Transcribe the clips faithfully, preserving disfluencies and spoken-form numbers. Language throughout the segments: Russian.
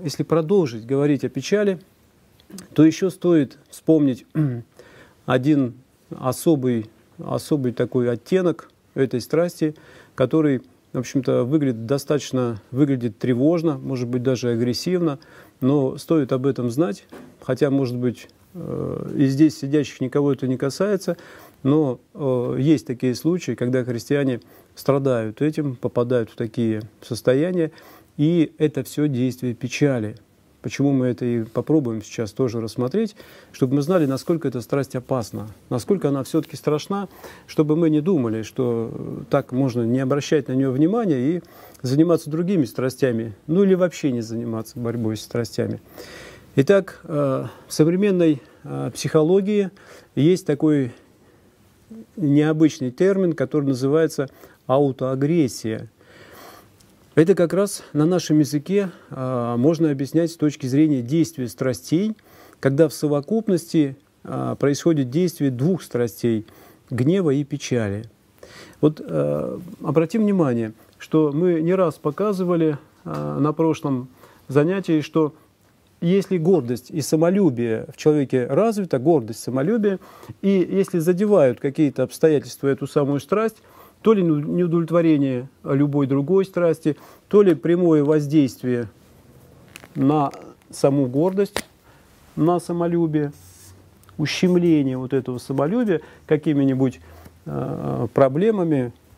если продолжить говорить о печали, то еще стоит вспомнить один особый, особый такой оттенок этой страсти, который, в общем-то, выглядит достаточно, выглядит тревожно, может быть, даже агрессивно, но стоит об этом знать, хотя, может быть, и здесь сидящих никого это не касается, но есть такие случаи, когда христиане страдают этим, попадают в такие состояния, и это все действие печали. Почему мы это и попробуем сейчас тоже рассмотреть, чтобы мы знали, насколько эта страсть опасна, насколько она все-таки страшна, чтобы мы не думали, что так можно не обращать на нее внимания и заниматься другими страстями, ну или вообще не заниматься борьбой с страстями. Итак, в современной психологии есть такой необычный термин, который называется аутоагрессия. Это как раз на нашем языке а, можно объяснять с точки зрения действия страстей, когда в совокупности а, происходит действие двух страстей – гнева и печали. Вот а, обратим внимание, что мы не раз показывали а, на прошлом занятии, что если гордость и самолюбие в человеке развита, гордость, самолюбие, и если задевают какие-то обстоятельства эту самую страсть, то ли неудовлетворение любой другой страсти, то ли прямое воздействие на саму гордость, на самолюбие, ущемление вот этого самолюбия какими-нибудь э, проблемами э,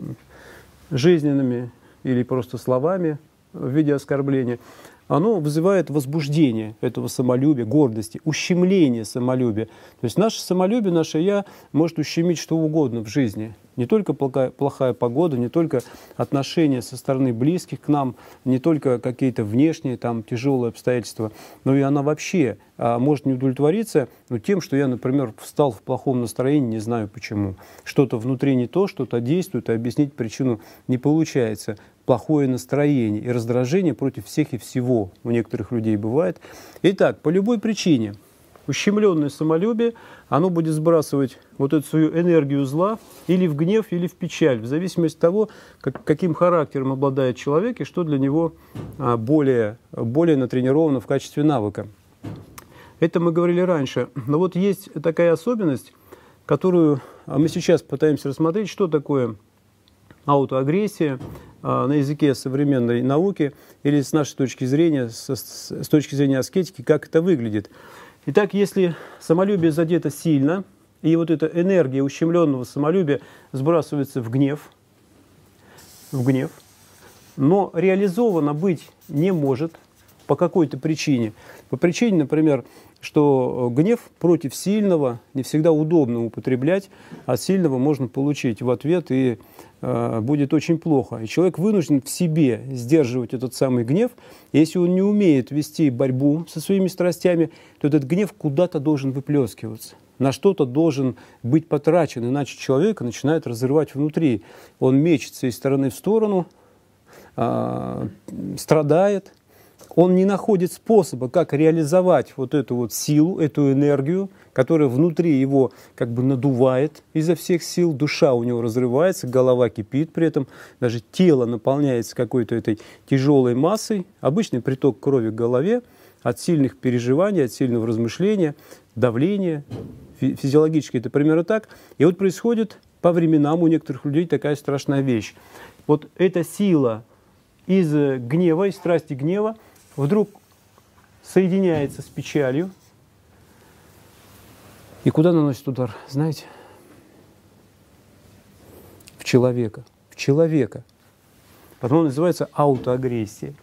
жизненными или просто словами в виде оскорбления, оно вызывает возбуждение этого самолюбия, гордости, ущемление самолюбия. То есть наше самолюбие, наше «я» может ущемить что угодно в жизни. Не только плохая, плохая погода, не только отношения со стороны близких к нам, не только какие-то внешние там, тяжелые обстоятельства, но и она вообще а, может не удовлетвориться ну, тем, что я, например, встал в плохом настроении, не знаю почему. Что-то внутри не то, что-то действует, и объяснить причину не получается. Плохое настроение и раздражение против всех и всего у некоторых людей бывает. Итак, по любой причине ущемленное самолюбие, оно будет сбрасывать вот эту свою энергию зла или в гнев, или в печаль, в зависимости от того, как, каким характером обладает человек и что для него а, более, более натренировано в качестве навыка. Это мы говорили раньше. Но вот есть такая особенность, которую мы сейчас пытаемся рассмотреть, что такое аутоагрессия а, на языке современной науки или с нашей точки зрения, с, с точки зрения аскетики, как это выглядит. Итак, если самолюбие задето сильно, и вот эта энергия ущемленного самолюбия сбрасывается в гнев, в гнев, но реализовано быть не может по какой-то причине. По причине, например, что гнев против сильного не всегда удобно употреблять, а сильного можно получить в ответ, и э, будет очень плохо. И человек вынужден в себе сдерживать этот самый гнев. И если он не умеет вести борьбу со своими страстями, то этот гнев куда-то должен выплескиваться. На что-то должен быть потрачен, иначе человека начинает разрывать внутри. Он мечется из стороны в сторону, э, страдает. Он не находит способа, как реализовать вот эту вот силу, эту энергию, которая внутри его как бы надувает изо всех сил, душа у него разрывается, голова кипит при этом, даже тело наполняется какой-то этой тяжелой массой, обычный приток крови к голове от сильных переживаний, от сильного размышления, давления, физиологически это примерно так. И вот происходит по временам у некоторых людей такая страшная вещь. Вот эта сила из гнева, из страсти гнева, вдруг соединяется с печалью. И куда наносит удар, знаете? В человека. В человека. Потом называется аутоагрессия.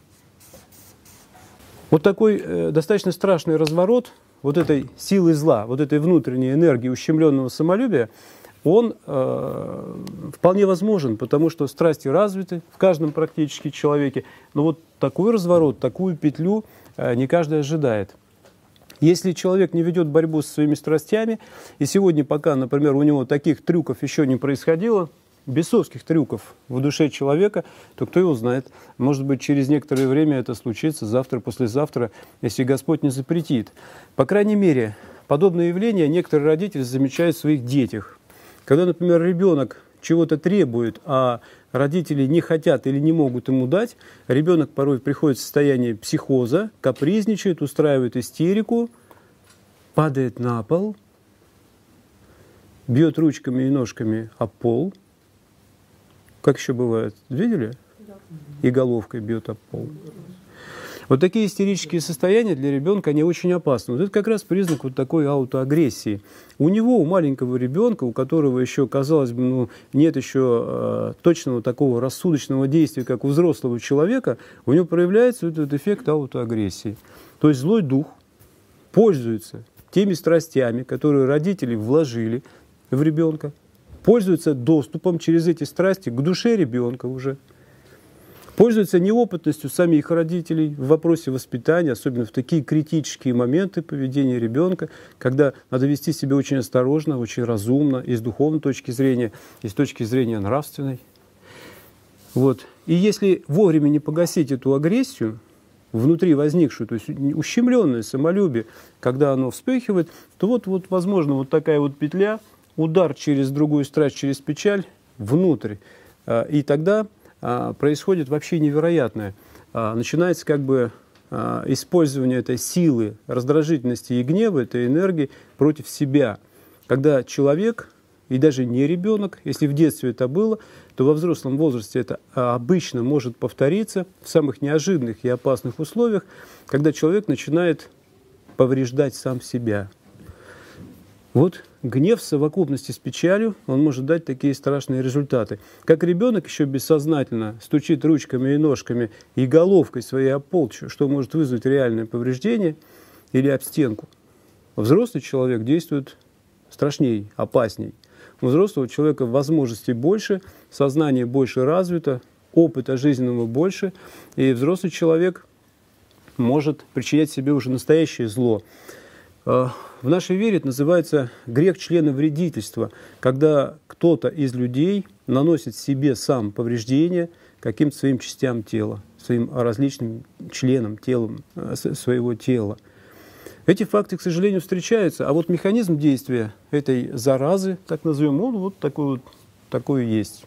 Вот такой э, достаточно страшный разворот вот этой силы зла, вот этой внутренней энергии ущемленного самолюбия, он э, вполне возможен, потому что страсти развиты в каждом практически человеке. Но вот такой разворот, такую петлю э, не каждый ожидает. Если человек не ведет борьбу со своими страстями, и сегодня пока, например, у него таких трюков еще не происходило, бесовских трюков в душе человека, то кто его знает, может быть, через некоторое время это случится, завтра, послезавтра, если Господь не запретит. По крайней мере, подобное явление некоторые родители замечают в своих детях. Когда, например, ребенок чего-то требует, а родители не хотят или не могут ему дать, ребенок порой приходит в состояние психоза, капризничает, устраивает истерику, падает на пол, бьет ручками и ножками об пол. Как еще бывает? Видели? И головкой бьет об пол. Вот такие истерические состояния для ребенка, они очень опасны. Вот это как раз признак вот такой аутоагрессии. У него, у маленького ребенка, у которого еще, казалось бы, ну, нет еще э, точного такого рассудочного действия, как у взрослого человека, у него проявляется вот этот эффект аутоагрессии. То есть злой дух пользуется теми страстями, которые родители вложили в ребенка, пользуется доступом через эти страсти к душе ребенка уже, пользуются неопытностью самих родителей в вопросе воспитания, особенно в такие критические моменты поведения ребенка, когда надо вести себя очень осторожно, очень разумно, и с духовной точки зрения, и с точки зрения нравственной. Вот. И если вовремя не погасить эту агрессию, внутри возникшую, то есть ущемленное самолюбие, когда оно вспыхивает, то вот, вот возможно вот такая вот петля, удар через другую страсть, через печаль внутрь. И тогда происходит вообще невероятное. Начинается как бы использование этой силы, раздражительности и гнева, этой энергии против себя. Когда человек, и даже не ребенок, если в детстве это было, то во взрослом возрасте это обычно может повториться в самых неожиданных и опасных условиях, когда человек начинает повреждать сам себя. Вот гнев в совокупности с печалью, он может дать такие страшные результаты. Как ребенок еще бессознательно стучит ручками и ножками и головкой своей об пол, что может вызвать реальное повреждение или об стенку. Взрослый человек действует страшней, опасней. У взрослого человека возможностей больше, сознание больше развито, опыта жизненного больше, и взрослый человек может причинять себе уже настоящее зло. В нашей вере это называется грех членовредительства, когда кто-то из людей наносит себе сам повреждения каким-то своим частям тела, своим различным членам тела, своего тела. Эти факты, к сожалению, встречаются, а вот механизм действия этой заразы, так назовем, он вот такой вот такой и есть.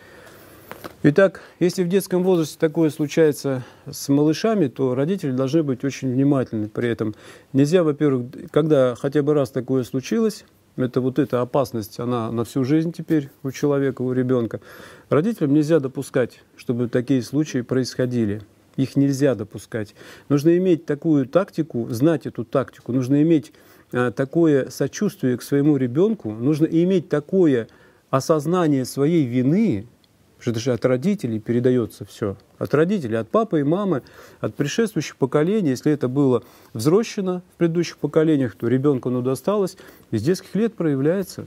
Итак, если в детском возрасте такое случается с малышами, то родители должны быть очень внимательны при этом. Нельзя, во-первых, когда хотя бы раз такое случилось, это вот эта опасность, она на всю жизнь теперь у человека, у ребенка, родителям нельзя допускать, чтобы такие случаи происходили. Их нельзя допускать. Нужно иметь такую тактику, знать эту тактику, нужно иметь а, такое сочувствие к своему ребенку, нужно иметь такое осознание своей вины, что это же от родителей передается все. От родителей, от папы и мамы, от предшествующих поколений. Если это было взрощено в предыдущих поколениях, то ребенку оно досталось, и с детских лет проявляется.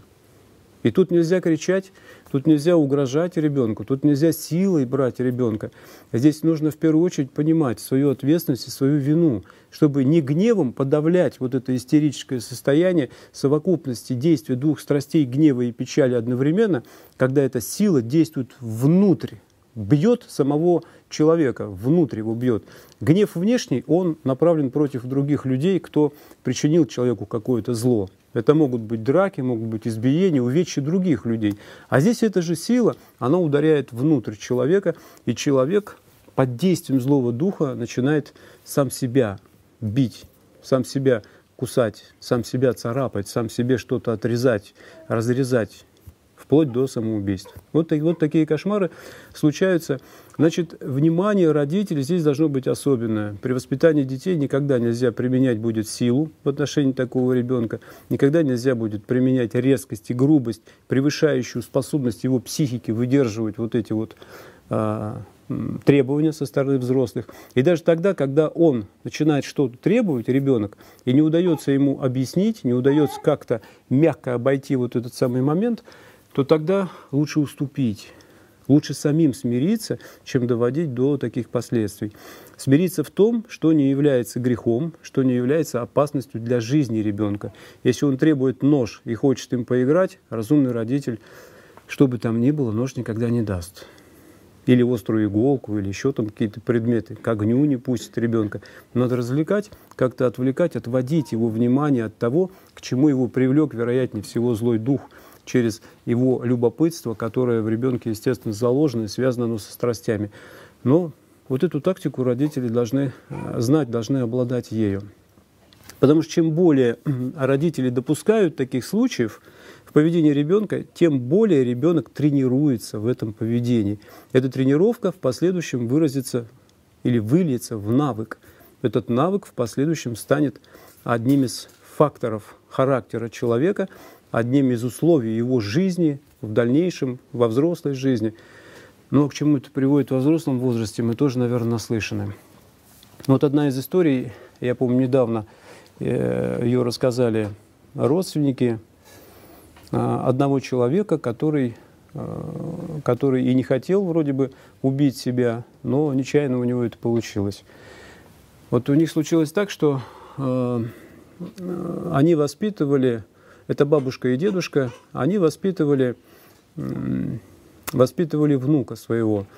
И тут нельзя кричать, тут нельзя угрожать ребенку, тут нельзя силой брать ребенка. Здесь нужно в первую очередь понимать свою ответственность и свою вину, чтобы не гневом подавлять вот это истерическое состояние совокупности действия двух страстей гнева и печали одновременно, когда эта сила действует внутрь, бьет самого человека, внутрь его бьет. Гнев внешний, он направлен против других людей, кто причинил человеку какое-то зло. Это могут быть драки, могут быть избиения, увечья других людей. А здесь эта же сила, она ударяет внутрь человека, и человек под действием злого духа начинает сам себя бить, сам себя кусать, сам себя царапать, сам себе что-то отрезать, разрезать, вплоть до самоубийства. Вот, вот такие кошмары случаются. Значит, внимание родителей здесь должно быть особенное. При воспитании детей никогда нельзя применять будет силу в отношении такого ребенка, никогда нельзя будет применять резкость и грубость, превышающую способность его психики выдерживать вот эти вот а, требования со стороны взрослых. И даже тогда, когда он начинает что-то требовать, ребенок, и не удается ему объяснить, не удается как-то мягко обойти вот этот самый момент, то тогда лучше уступить, лучше самим смириться, чем доводить до таких последствий. Смириться в том, что не является грехом, что не является опасностью для жизни ребенка. Если он требует нож и хочет им поиграть, разумный родитель, что бы там ни было, нож никогда не даст. Или острую иголку, или еще там какие-то предметы. К огню не пустит ребенка. Надо развлекать, как-то отвлекать, отводить его внимание от того, к чему его привлек, вероятнее всего, злой дух, через его любопытство, которое в ребенке, естественно, заложено и связано оно со страстями. Но вот эту тактику родители должны знать, должны обладать ею. Потому что чем более родители допускают таких случаев в поведении ребенка, тем более ребенок тренируется в этом поведении. Эта тренировка в последующем выразится или выльется в навык. Этот навык в последующем станет одним из факторов характера человека, одним из условий его жизни в дальнейшем, во взрослой жизни. Но к чему это приводит во взрослом возрасте, мы тоже, наверное, наслышаны. Вот одна из историй, я помню, недавно ее рассказали родственники одного человека, который, который и не хотел вроде бы убить себя, но нечаянно у него это получилось. Вот у них случилось так, что э, они воспитывали, это бабушка и дедушка, они воспитывали, э, воспитывали внука своего.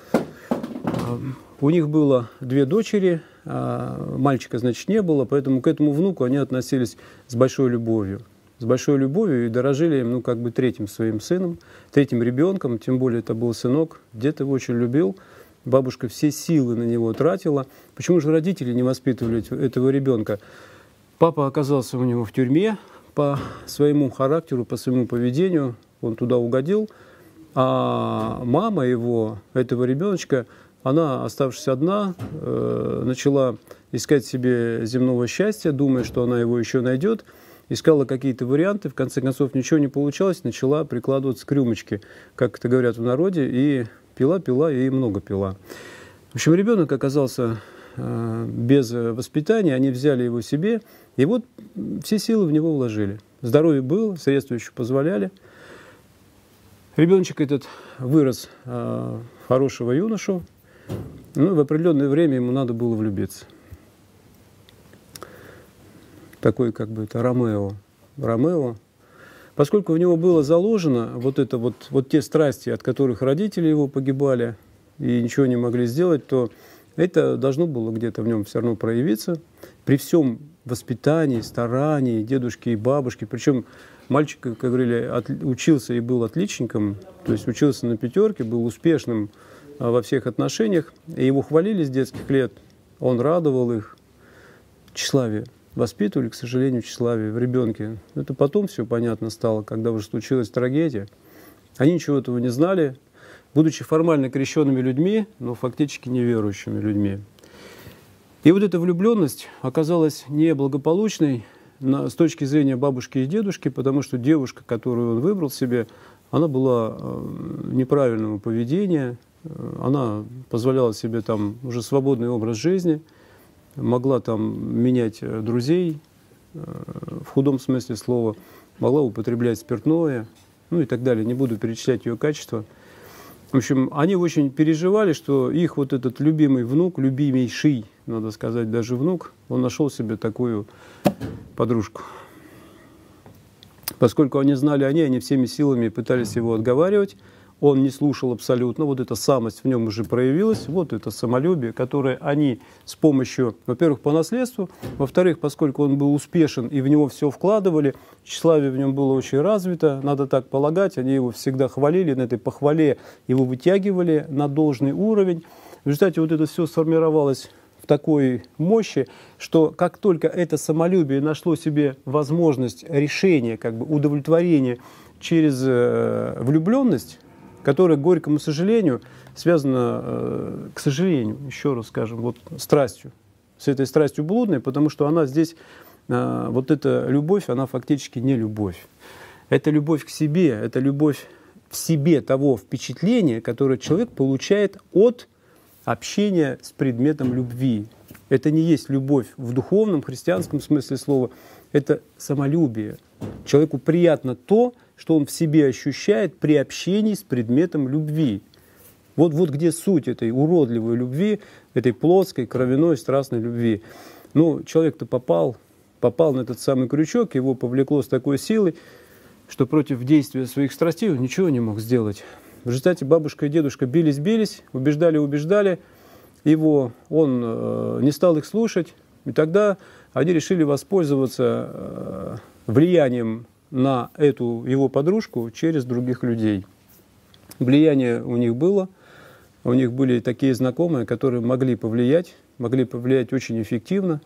У них было две дочери, а мальчика, значит, не было, поэтому к этому внуку они относились с большой любовью. С большой любовью и дорожили им, ну, как бы третьим своим сыном, третьим ребенком, тем более это был сынок, дед его очень любил, бабушка все силы на него тратила. Почему же родители не воспитывали этого ребенка? Папа оказался у него в тюрьме по своему характеру, по своему поведению, он туда угодил, а мама его, этого ребеночка, она, оставшись одна, э, начала искать себе земного счастья, думая, что она его еще найдет. Искала какие-то варианты, в конце концов ничего не получалось, начала прикладываться к рюмочке, как это говорят в народе, и пила, пила и много пила. В общем, ребенок оказался э, без воспитания, они взяли его себе, и вот все силы в него вложили. Здоровье было, средства еще позволяли. Ребеночек этот вырос э, хорошего юношу, ну, в определенное время ему надо было влюбиться. Такой, как бы, это Ромео. Ромео. Поскольку в него было заложено вот это вот, вот те страсти, от которых родители его погибали и ничего не могли сделать, то это должно было где-то в нем все равно проявиться. При всем воспитании, старании дедушки и бабушки, причем мальчик, как говорили, от, учился и был отличником, то есть учился на пятерке, был успешным во всех отношениях, и его хвалили с детских лет, он радовал их. Тщеславие. Воспитывали, к сожалению, тщеславие в ребенке. Это потом все понятно стало, когда уже случилась трагедия. Они ничего этого не знали, будучи формально крещенными людьми, но фактически неверующими людьми. И вот эта влюбленность оказалась неблагополучной с точки зрения бабушки и дедушки, потому что девушка, которую он выбрал себе, она была неправильного поведения, она позволяла себе там уже свободный образ жизни, могла там менять друзей, в худом смысле слова, могла употреблять спиртное, ну и так далее. Не буду перечислять ее качества. В общем, они очень переживали, что их вот этот любимый внук, любимейший, надо сказать, даже внук, он нашел себе такую подружку. Поскольку они знали о ней, они всеми силами пытались его отговаривать. Он не слушал абсолютно, вот эта самость в нем уже проявилась, вот это самолюбие, которое они с помощью, во-первых, по наследству, во-вторых, поскольку он был успешен и в него все вкладывали, тщеславие в нем было очень развито, надо так полагать, они его всегда хвалили, на этой похвале его вытягивали на должный уровень. В результате вот это все сформировалось в такой мощи, что как только это самолюбие нашло себе возможность решения, как бы удовлетворения через э, влюбленность, которая, к горькому сожалению, связана, э, к сожалению, еще раз скажем, вот страстью, с этой страстью блудной, потому что она здесь, э, вот эта любовь, она фактически не любовь. Это любовь к себе, это любовь в себе того впечатления, которое человек получает от общения с предметом любви. Это не есть любовь в духовном, христианском смысле слова, это самолюбие. Человеку приятно то, что он в себе ощущает при общении с предметом любви. Вот, вот где суть этой уродливой любви, этой плотской, кровяной, страстной любви. Ну, человек-то попал, попал на этот самый крючок, его повлекло с такой силой, что против действия своих страстей он ничего не мог сделать. В результате бабушка и дедушка бились-бились, убеждали-убеждали его, он э, не стал их слушать, и тогда они решили воспользоваться э, влиянием на эту его подружку через других людей. Влияние у них было, у них были такие знакомые, которые могли повлиять, могли повлиять очень эффективно.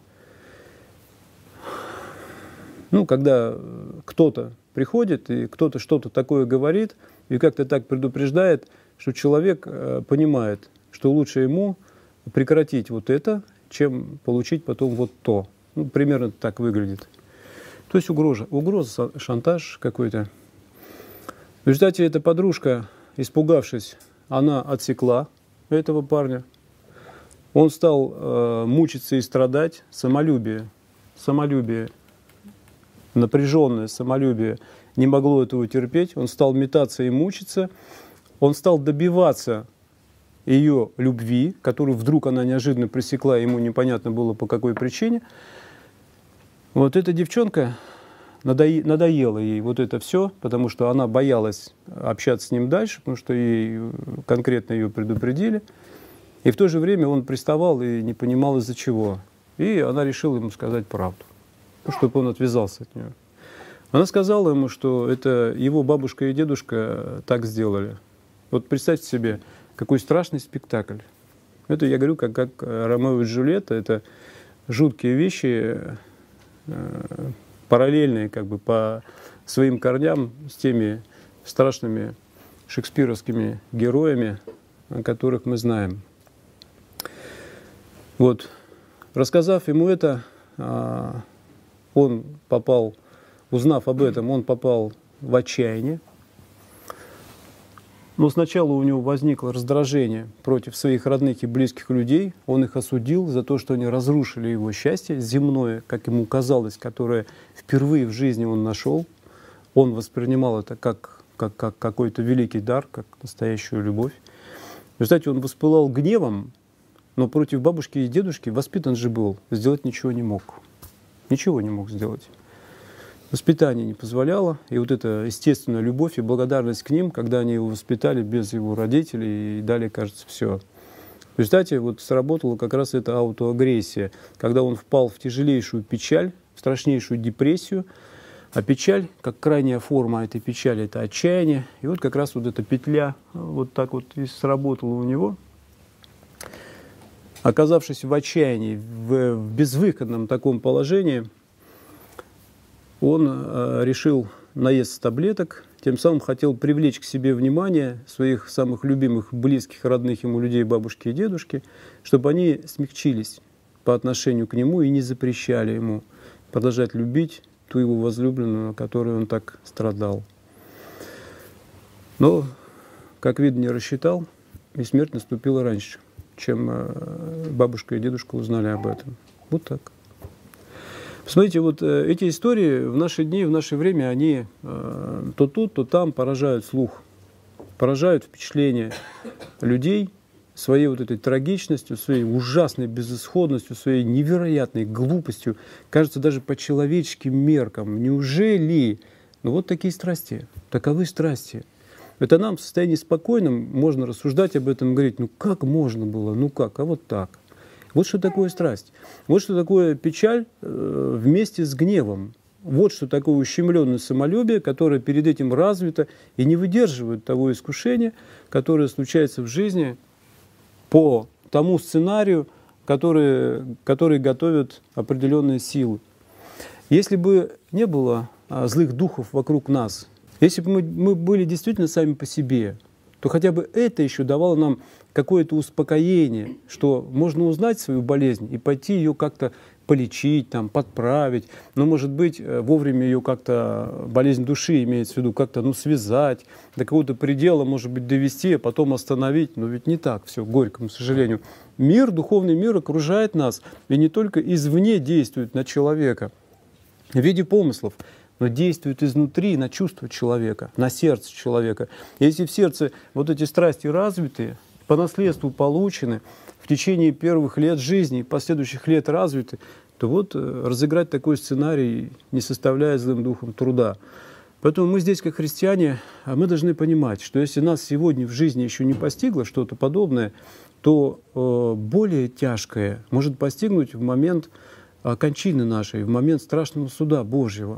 Ну, когда кто-то приходит и кто-то что-то такое говорит и как-то так предупреждает, что человек понимает, что лучше ему прекратить вот это, чем получить потом вот то. Ну, примерно так выглядит. То есть угроза, угроза, шантаж какой-то. В результате эта подружка, испугавшись, она отсекла этого парня. Он стал э, мучиться и страдать. Самолюбие, самолюбие, напряженное самолюбие не могло этого терпеть. Он стал метаться и мучиться. Он стал добиваться ее любви, которую вдруг она неожиданно пресекла, ему непонятно было по какой причине. Вот эта девчонка, надои, надоело ей вот это все, потому что она боялась общаться с ним дальше, потому что ей конкретно ее предупредили. И в то же время он приставал и не понимал, из-за чего. И она решила ему сказать правду, чтобы он отвязался от нее. Она сказала ему, что это его бабушка и дедушка так сделали. Вот представьте себе, какой страшный спектакль. Это я говорю, как, как Ромео и Джульетта, это жуткие вещи, э, параллельные как бы по своим корням с теми страшными шекспировскими героями, о которых мы знаем. Вот, рассказав ему это, э, он попал, узнав об этом, он попал в отчаяние. Но сначала у него возникло раздражение против своих родных и близких людей. Он их осудил за то, что они разрушили его счастье земное, как ему казалось, которое впервые в жизни он нашел. Он воспринимал это как, как, как какой-то великий дар, как настоящую любовь. В результате он воспылал гневом, но против бабушки и дедушки, воспитан же был, сделать ничего не мог. Ничего не мог сделать. Воспитание не позволяло, и вот эта естественная любовь и благодарность к ним, когда они его воспитали без его родителей и дали, кажется, все. В результате вот сработала как раз эта аутоагрессия, когда он впал в тяжелейшую печаль, в страшнейшую депрессию, а печаль, как крайняя форма этой печали, это отчаяние, и вот как раз вот эта петля вот так вот и сработала у него. Оказавшись в отчаянии, в, в безвыходном таком положении, он э, решил наесться таблеток, тем самым хотел привлечь к себе внимание своих самых любимых, близких, родных ему людей, бабушки и дедушки, чтобы они смягчились по отношению к нему и не запрещали ему продолжать любить ту его возлюбленную, о которой он так страдал. Но, как видно, не рассчитал, и смерть наступила раньше, чем э, бабушка и дедушка узнали об этом. Вот так. Посмотрите, вот э, эти истории в наши дни, в наше время, они э, то тут, то там поражают слух, поражают впечатление людей своей вот этой трагичностью, своей ужасной безысходностью, своей невероятной глупостью, кажется, даже по человеческим меркам. Неужели? Ну вот такие страсти, таковы страсти. Это нам в состоянии спокойном можно рассуждать об этом и говорить, ну как можно было, ну как, а вот так. Вот что такое страсть. Вот что такое печаль э, вместе с гневом. Вот что такое ущемленное самолюбие, которое перед этим развито и не выдерживает того искушения, которое случается в жизни по тому сценарию, который, который готовят определенные силы. Если бы не было а, злых духов вокруг нас, если бы мы, мы были действительно сами по себе, то хотя бы это еще давало нам какое-то успокоение, что можно узнать свою болезнь и пойти ее как-то полечить, там, подправить, но, может быть, вовремя ее как-то, болезнь души имеется в виду, как-то ну, связать, до какого-то предела, может быть, довести, а потом остановить. Но ведь не так все, к горькому сожалению. Мир, духовный мир окружает нас, и не только извне действует на человека в виде помыслов, но действует изнутри на чувства человека, на сердце человека. Если в сердце вот эти страсти развиты, по наследству получены, в течение первых лет жизни и последующих лет развиты, то вот разыграть такой сценарий не составляет злым духом труда. Поэтому мы здесь, как христиане, мы должны понимать, что если нас сегодня в жизни еще не постигло что-то подобное, то э, более тяжкое может постигнуть в момент кончины нашей, в момент страшного суда Божьего.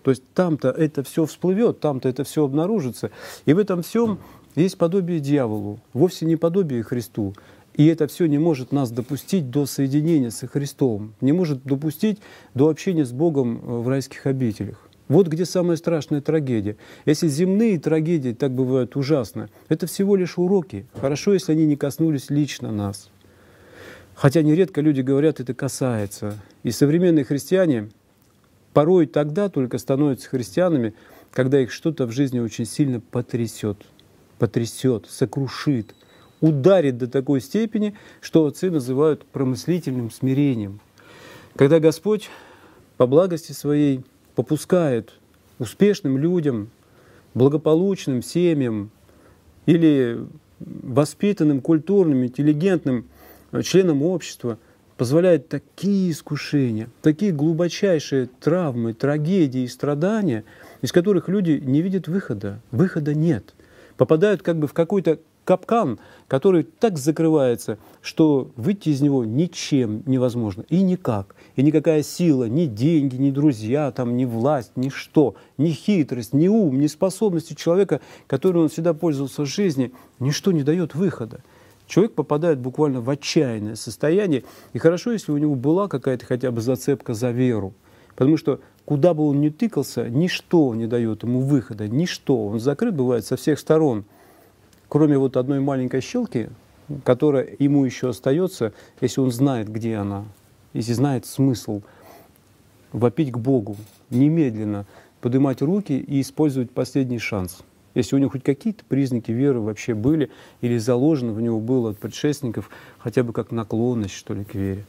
То есть там-то это все всплывет, там-то это все обнаружится. И в этом всем есть подобие дьяволу, вовсе не подобие Христу. И это все не может нас допустить до соединения со Христом, не может допустить до общения с Богом в райских обителях. Вот где самая страшная трагедия. Если земные трагедии так бывают ужасно, это всего лишь уроки. Хорошо, если они не коснулись лично нас. Хотя нередко люди говорят, это касается. И современные христиане порой тогда только становятся христианами, когда их что-то в жизни очень сильно потрясет, потрясет, сокрушит, ударит до такой степени, что отцы называют промыслительным смирением. Когда Господь по благости Своей попускает успешным людям, благополучным семьям или воспитанным, культурным, интеллигентным членам общества, позволяет такие искушения, такие глубочайшие травмы, трагедии и страдания, из которых люди не видят выхода. Выхода нет. Попадают как бы в какой-то капкан, который так закрывается, что выйти из него ничем невозможно. И никак. И никакая сила, ни деньги, ни друзья, там, ни власть, ни что, ни хитрость, ни ум, ни способности человека, которым он всегда пользовался в жизни, ничто не дает выхода. Человек попадает буквально в отчаянное состояние. И хорошо, если у него была какая-то хотя бы зацепка за веру. Потому что куда бы он ни тыкался, ничто не дает ему выхода, ничто. Он закрыт бывает со всех сторон. Кроме вот одной маленькой щелки, которая ему еще остается, если он знает, где она, если знает смысл, вопить к Богу, немедленно поднимать руки и использовать последний шанс. Если у него хоть какие-то признаки веры вообще были, или заложено в него было от предшественников, хотя бы как наклонность, что ли, к вере.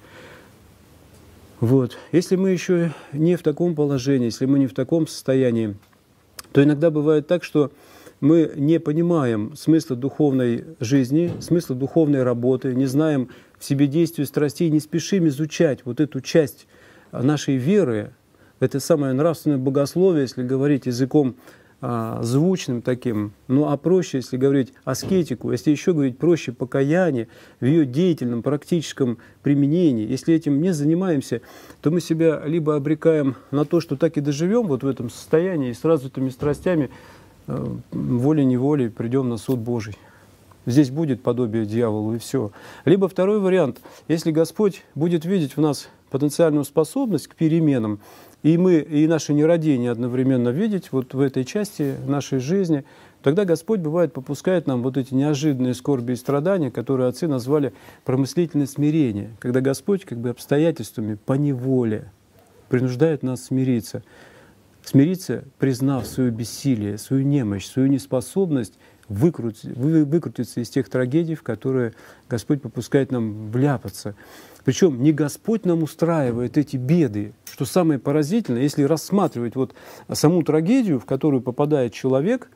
Вот. Если мы еще не в таком положении, если мы не в таком состоянии, то иногда бывает так, что мы не понимаем смысла духовной жизни, смысла духовной работы, не знаем в себе действия страстей, не спешим изучать вот эту часть нашей веры, это самое нравственное богословие, если говорить языком а, звучным таким, ну а проще, если говорить аскетику, если еще говорить проще, покаяние в ее деятельном, практическом применении. Если этим не занимаемся, то мы себя либо обрекаем на то, что так и доживем вот в этом состоянии, и с развитыми страстями волей-неволей придем на суд Божий. Здесь будет подобие дьяволу, и все. Либо второй вариант, если Господь будет видеть в нас потенциальную способность к переменам, и мы, и наше нерадение одновременно видеть вот в этой части нашей жизни, тогда Господь, бывает, попускает нам вот эти неожиданные скорби и страдания, которые отцы назвали промыслительное смирение, когда Господь как бы обстоятельствами, поневоле принуждает нас смириться. Смириться, признав свое бессилие, свою немощь, свою неспособность выкрутиться, выкрутиться из тех трагедий, в которые Господь попускает нам вляпаться. Причем не Господь нам устраивает эти беды, что самое поразительное, если рассматривать вот саму трагедию, в которую попадает человек,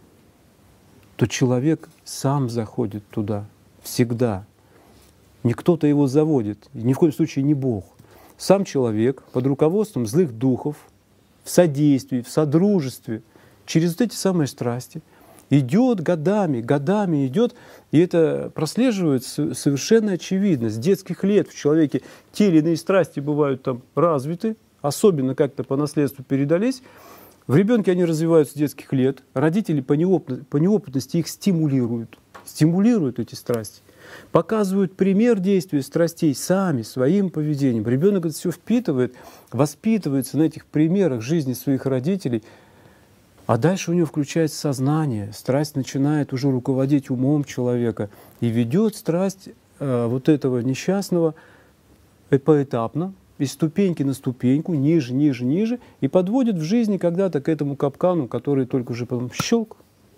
то человек сам заходит туда всегда. Не кто-то его заводит, ни в коем случае не Бог. Сам человек под руководством злых духов, в содействии, в содружестве, через вот эти самые страсти, идет годами, годами идет, и это прослеживается совершенно очевидно. С детских лет в человеке те или иные страсти бывают там развиты, особенно как-то по наследству передались. В ребенке они развиваются с детских лет, родители по неопытности, по неопытности их стимулируют, стимулируют эти страсти, показывают пример действия страстей сами, своим поведением. Ребенок это все впитывает, воспитывается на этих примерах жизни своих родителей, а дальше у него включается сознание, страсть начинает уже руководить умом человека и ведет страсть э, вот этого несчастного поэтапно, из ступеньки на ступеньку, ниже, ниже, ниже, и подводит в жизни когда-то к этому капкану, который только уже потом щелк,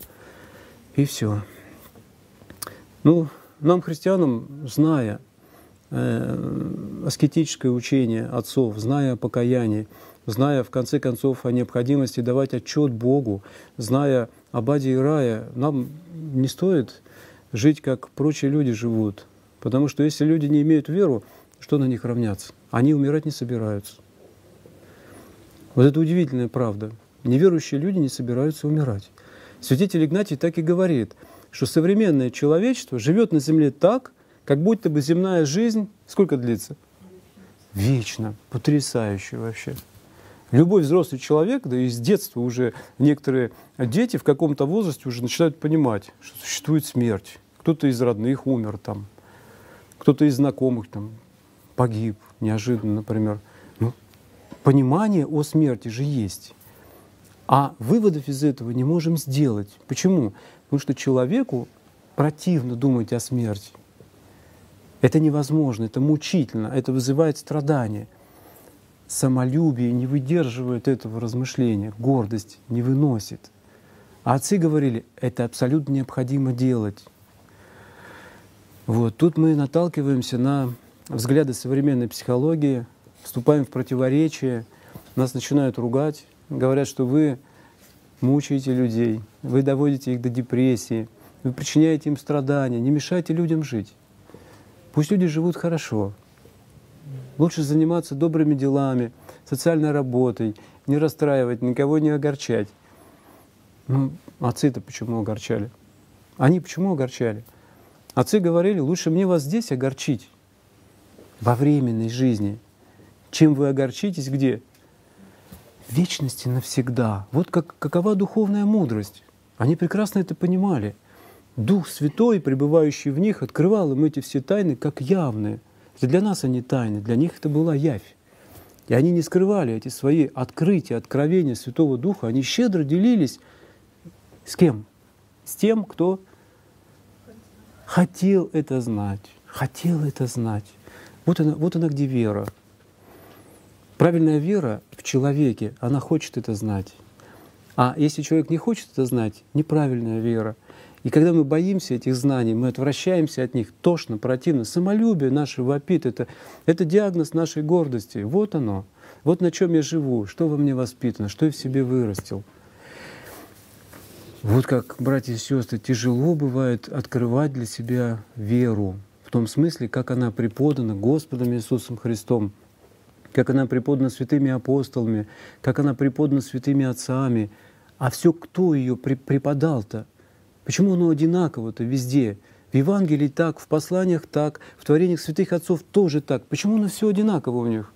и все. Ну, нам, христианам, зная э, аскетическое учение отцов, зная о покаянии, зная, в конце концов, о необходимости давать отчет Богу, зная об аде и рае, нам не стоит жить, как прочие люди живут. Потому что если люди не имеют веру, что на них равняться? Они умирать не собираются. Вот это удивительная правда. Неверующие люди не собираются умирать. Святитель Игнатий так и говорит, что современное человечество живет на земле так, как будто бы земная жизнь сколько длится? Вечно. Потрясающе вообще. Любой взрослый человек, да и с детства уже некоторые дети в каком-то возрасте уже начинают понимать, что существует смерть. Кто-то из родных умер, там, кто-то из знакомых там, погиб неожиданно, например. Ну, понимание о смерти же есть. А выводов из этого не можем сделать. Почему? Потому что человеку противно думать о смерти. Это невозможно, это мучительно, это вызывает страдания. Самолюбие не выдерживает этого размышления, гордость не выносит. А отцы говорили, это абсолютно необходимо делать. Вот. Тут мы наталкиваемся на взгляды современной психологии, вступаем в противоречие, нас начинают ругать, говорят, что вы мучаете людей, вы доводите их до депрессии, вы причиняете им страдания, не мешайте людям жить. Пусть люди живут хорошо. Лучше заниматься добрыми делами, социальной работой, не расстраивать, никого не огорчать. Ну, отцы-то почему огорчали? Они почему огорчали? Отцы говорили, лучше мне вас здесь огорчить, во временной жизни, чем вы огорчитесь где? В вечности навсегда. Вот как, какова духовная мудрость. Они прекрасно это понимали. Дух Святой, пребывающий в них, открывал им эти все тайны как явные. Это для нас они тайны, для них это была явь. И они не скрывали эти свои открытия, откровения Святого Духа. Они щедро делились с кем? С тем, кто хотел это знать. Хотел это знать. Вот она, вот она где вера. Правильная вера в человеке, она хочет это знать. А если человек не хочет это знать, неправильная вера. И когда мы боимся этих знаний, мы отвращаемся от них, тошно, противно. Самолюбие наше вопит, это, это диагноз нашей гордости. Вот оно. Вот на чем я живу, что во мне воспитано, что я в себе вырастил. Вот как, братья и сестры, тяжело бывает открывать для себя веру. В том смысле, как она преподана Господом Иисусом Христом, как она преподана святыми апостолами, как она преподана святыми отцами. А все, кто ее преподал-то? Почему оно одинаково-то везде? В Евангелии так, в посланиях так, в творениях святых отцов тоже так. Почему оно все одинаково у них?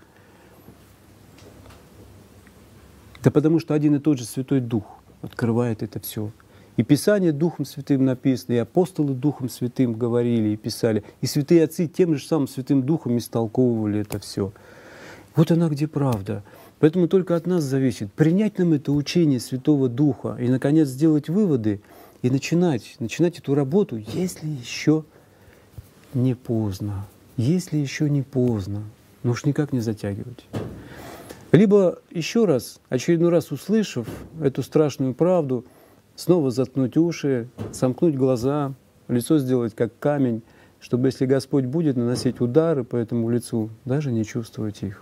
Да потому что один и тот же Святой Дух открывает это все. И Писание Духом Святым написано, и апостолы Духом Святым говорили и писали, и святые отцы тем же самым Святым Духом истолковывали это все. Вот она где правда. Поэтому только от нас зависит принять нам это учение Святого Духа и, наконец, сделать выводы и начинать, начинать эту работу, если еще не поздно. Если еще не поздно. Ну уж никак не затягивать. Либо еще раз, очередной раз услышав эту страшную правду, снова заткнуть уши, сомкнуть глаза, лицо сделать как камень, чтобы, если Господь будет наносить удары по этому лицу, даже не чувствовать их.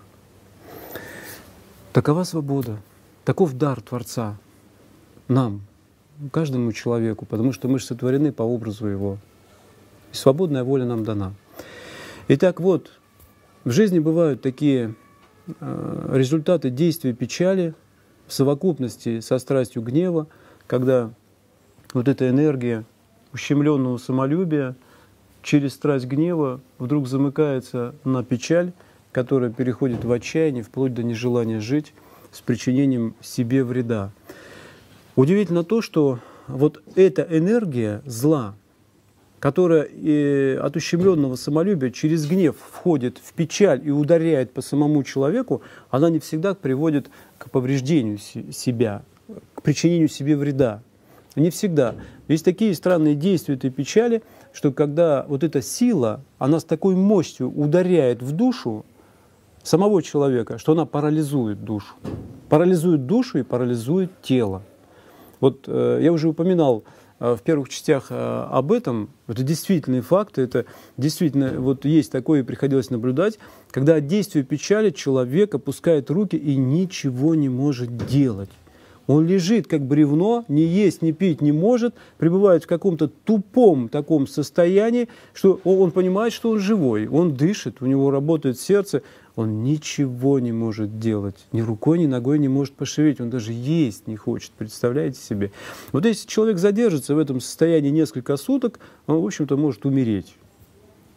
Такова свобода, таков дар Творца нам, каждому человеку, потому что мы же сотворены по образу Его. И свободная воля нам дана. Итак, вот, в жизни бывают такие э, результаты действия печали в совокупности со страстью гнева, когда вот эта энергия ущемленного самолюбия через страсть гнева вдруг замыкается на печаль, которая переходит в отчаяние, вплоть до нежелания жить, с причинением себе вреда. Удивительно то, что вот эта энергия зла, которая и от ущемленного самолюбия через гнев входит в печаль и ударяет по самому человеку, она не всегда приводит к повреждению себя, к причинению себе вреда. Не всегда. Есть такие странные действия этой печали, что когда вот эта сила, она с такой мощью ударяет в душу самого человека, что она парализует душу. Парализует душу и парализует тело. Вот э, я уже упоминал э, в первых частях э, об этом. Это действительные факты, это действительно вот есть такое, и приходилось наблюдать, когда от действия печали человек опускает руки и ничего не может делать. Он лежит как бревно, ни есть, ни пить не может, пребывает в каком-то тупом таком состоянии, что он понимает, что он живой, он дышит, у него работает сердце, он ничего не может делать, ни рукой, ни ногой не может пошевелить, он даже есть не хочет, представляете себе? Вот если человек задержится в этом состоянии несколько суток, он, в общем-то, может умереть.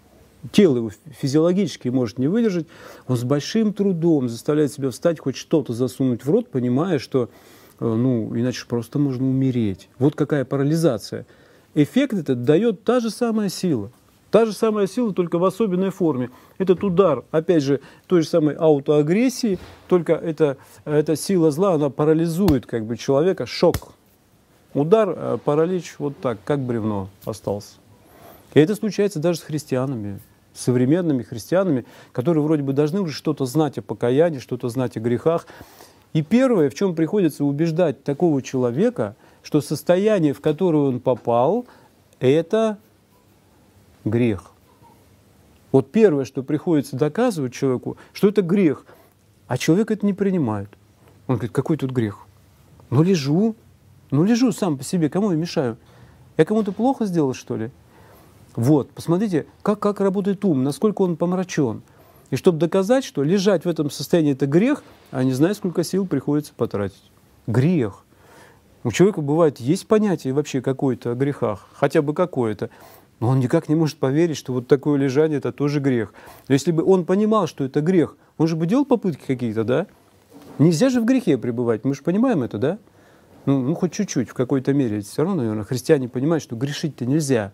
тело его физиологически может не выдержать, он с большим трудом заставляет себя встать, хоть что-то засунуть в рот, понимая, что ну, иначе просто можно умереть. Вот какая парализация. Эффект этот дает та же самая сила. Та же самая сила, только в особенной форме. Этот удар, опять же, той же самой аутоагрессии, только эта, эта сила зла, она парализует как бы человека, шок. Удар, паралич, вот так, как бревно остался. И это случается даже с христианами, с современными христианами, которые вроде бы должны уже что-то знать о покаянии, что-то знать о грехах. И первое, в чем приходится убеждать такого человека, что состояние, в которое он попал, это грех. Вот первое, что приходится доказывать человеку, что это грех, а человек это не принимает. Он говорит, какой тут грех? Ну лежу, ну лежу сам по себе, кому я мешаю? Я кому-то плохо сделал, что ли? Вот, посмотрите, как, как работает ум, насколько он помрачен. И чтобы доказать, что лежать в этом состоянии это грех, а не знаю, сколько сил приходится потратить. Грех. У человека бывает, есть понятие вообще какое-то о грехах, хотя бы какое-то, но он никак не может поверить, что вот такое лежание это тоже грех. Но если бы он понимал, что это грех, он же бы делал попытки какие-то, да? Нельзя же в грехе пребывать, мы же понимаем это, да? Ну, ну хоть чуть-чуть, в какой-то мере. Все равно, наверное, христиане понимают, что грешить-то нельзя.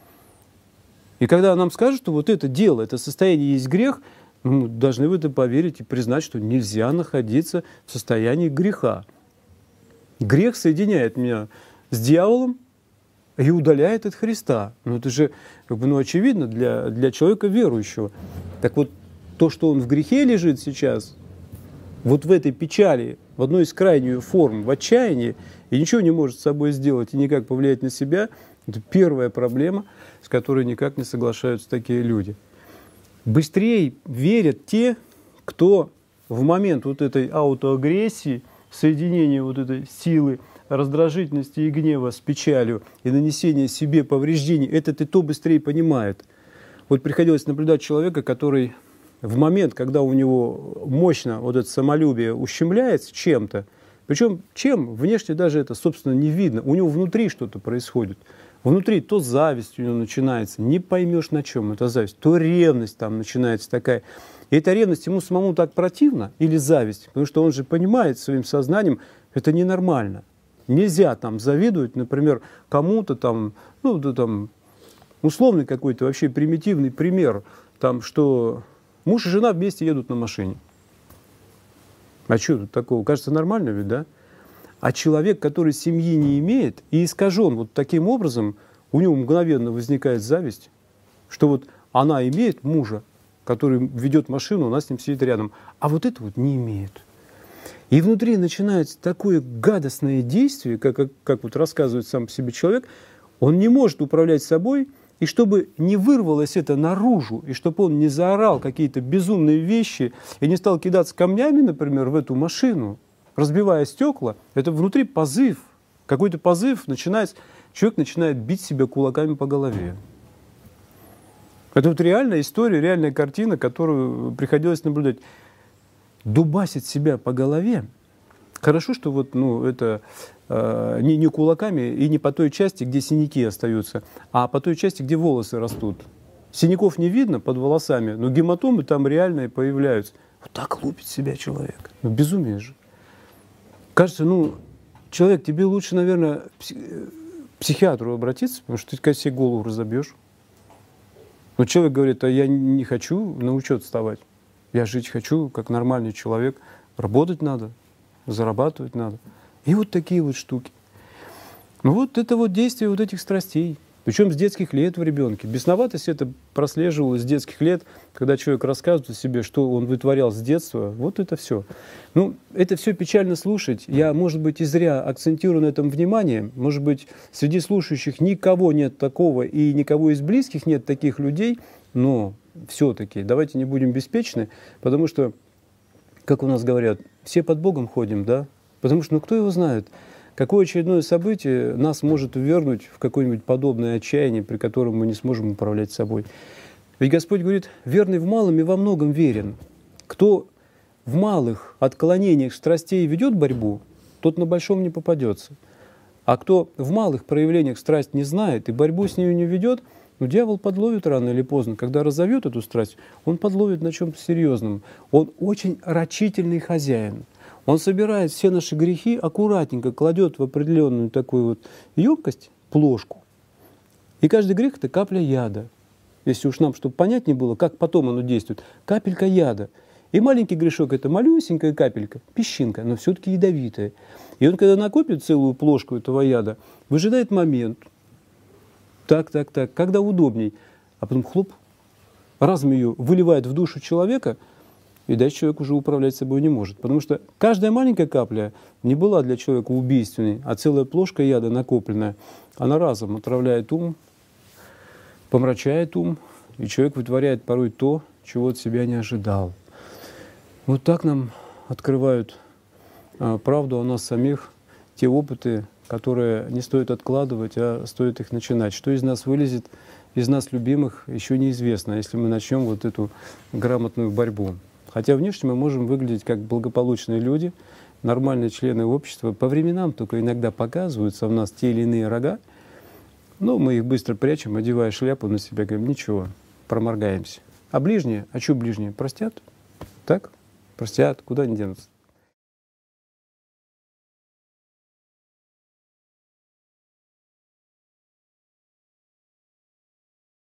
И когда нам скажут, что вот это дело, это состояние есть грех, мы должны в это поверить и признать, что нельзя находиться в состоянии греха. Грех соединяет меня с дьяволом и удаляет от Христа. Ну, это же как бы, ну, очевидно для, для человека верующего. Так вот, то, что он в грехе лежит сейчас, вот в этой печали, в одной из крайних форм, в отчаянии, и ничего не может с собой сделать и никак повлиять на себя, это первая проблема, с которой никак не соглашаются такие люди. Быстрее верят те, кто в момент вот этой аутоагрессии, соединения вот этой силы раздражительности и гнева с печалью и нанесения себе повреждений, этот и то быстрее понимает. Вот приходилось наблюдать человека, который в момент, когда у него мощно вот это самолюбие ущемляется чем-то, причем чем, внешне даже это, собственно, не видно, у него внутри что-то происходит. Внутри то зависть у него начинается, не поймешь, на чем эта зависть, то ревность там начинается такая. И эта ревность ему самому так противна, или зависть, потому что он же понимает своим сознанием, это ненормально. Нельзя там завидовать, например, кому-то там, ну, да, там, условный какой-то вообще примитивный пример, там, что муж и жена вместе едут на машине. А что тут такого? Кажется, нормально ведь, да? А человек, который семьи не имеет и искажен вот таким образом, у него мгновенно возникает зависть, что вот она имеет мужа, который ведет машину, она с ним сидит рядом, а вот это вот не имеет. И внутри начинается такое гадостное действие, как, как, как вот рассказывает сам по себе человек, он не может управлять собой, и чтобы не вырвалось это наружу, и чтобы он не заорал какие-то безумные вещи, и не стал кидаться камнями, например, в эту машину, разбивая стекла, это внутри позыв, какой-то позыв начинается, человек начинает бить себя кулаками по голове. Это вот реальная история, реальная картина, которую приходилось наблюдать. Дубасит себя по голове. Хорошо, что вот, ну, это э, не, не кулаками и не по той части, где синяки остаются, а по той части, где волосы растут. Синяков не видно под волосами, но гематомы там реальные появляются. Вот так лупит себя человек. Ну, безумие же. Кажется, ну, человек, тебе лучше, наверное, к психиатру обратиться, потому что ты, конечно, себе голову разобьешь. Но человек говорит, а я не хочу на учет вставать. Я жить хочу, как нормальный человек. Работать надо, зарабатывать надо. И вот такие вот штуки. Ну вот это вот действие вот этих страстей. Причем с детских лет в ребенке. Бесноватость это прослеживалось с детских лет, когда человек рассказывает о себе, что он вытворял с детства. Вот это все. Ну, это все печально слушать. Я, может быть, и зря акцентирую на этом внимание. Может быть, среди слушающих никого нет такого, и никого из близких нет таких людей. Но все-таки давайте не будем беспечны, потому что, как у нас говорят, все под Богом ходим, да? Потому что, ну, кто его знает? Какое очередное событие нас может ввергнуть в какое-нибудь подобное отчаяние, при котором мы не сможем управлять собой. Ведь Господь говорит, верный в малом и во многом верен. Кто в малых отклонениях страстей ведет борьбу, тот на большом не попадется. А кто в малых проявлениях страсть не знает и борьбу с нею не ведет, Но дьявол подловит рано или поздно. Когда разовьет эту страсть, он подловит на чем-то серьезном. Он очень рачительный хозяин. Он собирает все наши грехи, аккуратненько кладет в определенную такую вот емкость, плошку. И каждый грех – это капля яда. Если уж нам, чтобы понятнее было, как потом оно действует. Капелька яда. И маленький грешок – это малюсенькая капелька, песчинка, но все-таки ядовитая. И он, когда накопит целую плошку этого яда, выжидает момент. Так, так, так, когда удобней. А потом хлоп, разом ее выливает в душу человека, и дальше человек уже управлять собой не может. Потому что каждая маленькая капля не была для человека убийственной, а целая плошка яда накопленная, она разом отравляет ум, помрачает ум, и человек вытворяет порой то, чего от себя не ожидал. Вот так нам открывают а, правду о нас самих, те опыты, которые не стоит откладывать, а стоит их начинать. Что из нас вылезет, из нас любимых, еще неизвестно, если мы начнем вот эту грамотную борьбу. Хотя внешне мы можем выглядеть как благополучные люди, нормальные члены общества. По временам только иногда показываются в нас те или иные рога, но мы их быстро прячем, одевая шляпу на себя, говорим, ничего, проморгаемся. А ближние, а что ближние, простят? Так? Простят, куда они денутся?